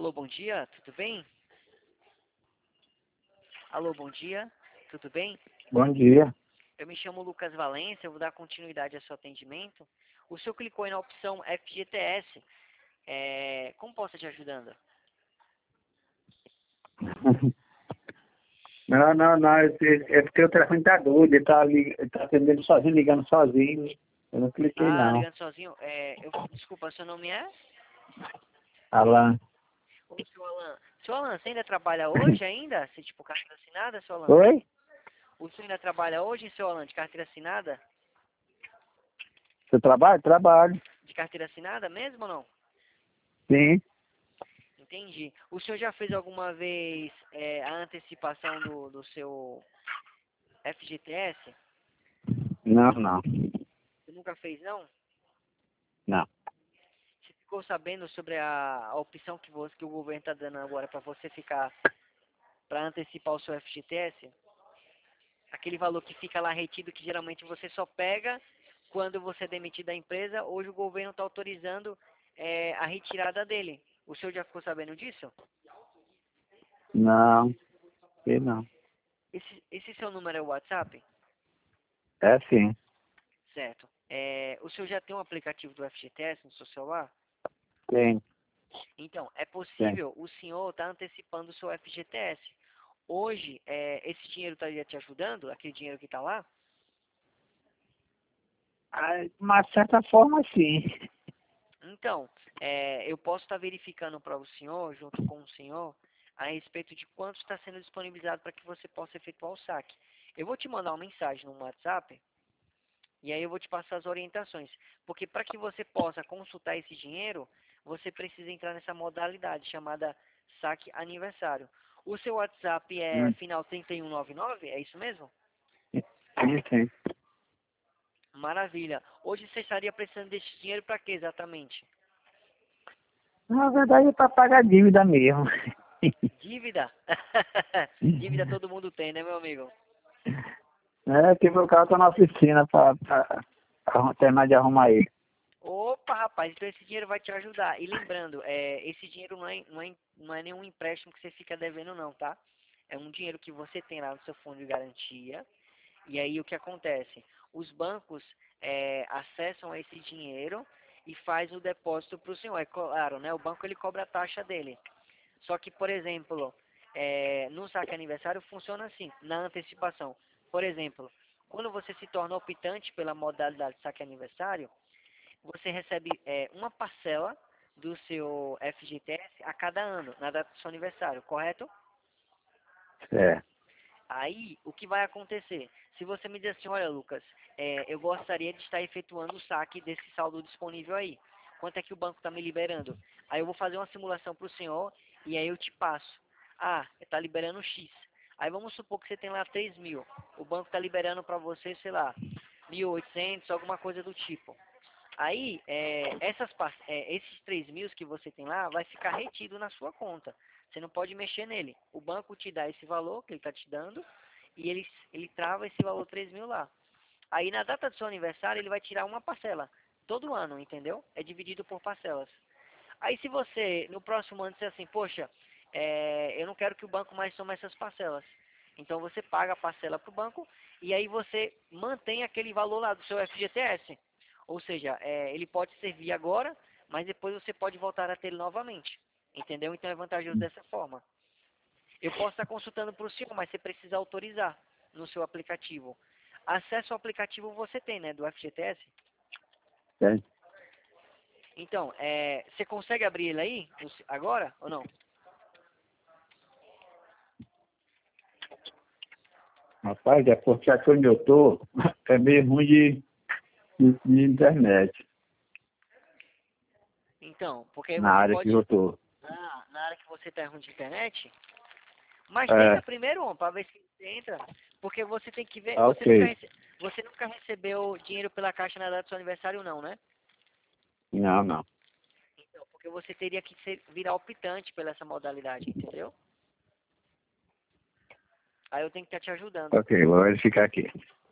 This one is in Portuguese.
Alô, bom dia, tudo bem? Alô, bom dia, tudo bem? Bom dia. Eu me chamo Lucas Valência, eu vou dar continuidade ao seu atendimento. O senhor clicou aí na opção FGTS. Como posso te ajudando? Não, é porque o telefone tá doido, ele tá atendendo sozinho, ligando sozinho. Eu não cliquei Ah, não. ligando sozinho. Desculpa, seu nome é? Alan. Ô, seu Alan. Seu Alan, você ainda trabalha hoje ainda? Você, tipo, carteira assinada, seu Alan? Oi? O senhor ainda trabalha hoje, seu Alan, de carteira assinada? Você trabalha? Trabalho. De carteira assinada mesmo ou não? Sim. Entendi. O senhor já fez alguma vez a antecipação do seu FGTS? Não. Você nunca fez, não? Não. Você ficou sabendo sobre a opção que o governo está dando agora para você ficar, para antecipar o seu FGTS? Aquele valor que fica lá retido, que geralmente você só pega quando você é demitido da empresa. Hoje o governo está autorizando a retirada dele. O senhor já ficou sabendo disso? Não. Sei não. Esse seu número é o WhatsApp? É sim. Certo. O senhor já tem um aplicativo do FGTS no seu celular? Tem. Então, é Tem. possível o senhor estar antecipando o seu FGTS. Hoje, esse dinheiro estaria te ajudando, aquele dinheiro que está lá? Ah, de uma certa forma, sim. Então, eu posso estar verificando para o senhor, junto com o senhor, a respeito de quanto está sendo disponibilizado para que você possa efetuar o saque. Eu vou te mandar uma mensagem no WhatsApp, e aí eu vou te passar as orientações. Porque para que você possa consultar esse dinheiro, você precisa entrar nessa modalidade chamada saque aniversário. O seu WhatsApp é Hum. final 3199, é isso mesmo? Sim. Maravilha. Hoje você estaria precisando desse dinheiro para quê exatamente? Na verdade é para pagar dívida mesmo. Dívida? Dívida todo mundo tem, né, meu amigo? Que meu carro tá na oficina pra terminar de arrumar ele. Opa, rapaz, então esse dinheiro vai te ajudar. E lembrando, esse dinheiro não é nenhum empréstimo que você fica devendo não, tá? É um dinheiro que você tem lá no seu fundo de garantia. E aí o que acontece? Os bancos acessam esse dinheiro e faz o depósito para o senhor. É claro, né? O banco ele cobra a taxa dele. Só que, por exemplo, no saque aniversário funciona assim, na antecipação. Por exemplo, quando você se torna optante pela modalidade saque aniversário, você recebe uma parcela do seu FGTS a cada ano, na data do seu aniversário, correto? É. Aí, o que vai acontecer? Se você me dizer assim, olha, Lucas, eu gostaria de estar efetuando o saque desse saldo disponível aí. Quanto é que o banco está me liberando? Aí eu vou fazer uma simulação para o senhor e aí eu te passo. Ah, está liberando X. Aí vamos supor que você tem lá 3 mil. O banco está liberando para você, sei lá, 1.800, alguma coisa do tipo. Aí, esses 3 mil que você tem lá, vai ficar retido na sua conta. Você não pode mexer nele. O banco te dá esse valor que ele está te dando e ele trava esse valor 3 mil lá. Aí, na data do seu aniversário, ele vai tirar uma parcela. Todo ano, entendeu? É dividido por parcelas. Aí, se você, no próximo ano, disser assim, poxa, eu não quero que o banco mais tome essas parcelas. Então, você paga a parcela para o banco e aí você mantém aquele valor lá do seu FGTS. Ou seja, ele pode servir agora, mas depois você pode voltar a ter ele novamente. Entendeu? Então é vantajoso dessa forma. Eu posso estar consultando para o senhor, mas você precisa autorizar no seu aplicativo. Acesso ao aplicativo você tem, né? Do FGTS. Tem. Então, você consegue abrir ele aí agora ou não? Rapaz, é porque aqui onde eu tô é meio ruim de internet. Então, porque aí Na você área que eu pode, tô. na área que você está ruim de internet, mas tenta É. primeiro, para ver se você entra, porque você tem que ver, Ok. você nunca recebeu dinheiro pela Caixa na data do seu aniversário não, né? Não. Então, porque você teria que virar optante pela essa modalidade, entendeu? Aí eu tenho que estar te ajudando. Ok, vou verificar aqui.